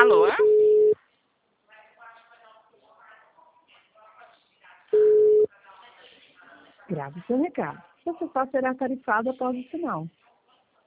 Alô? Grave seu recado. Seu sofá será tarifado após o sinal.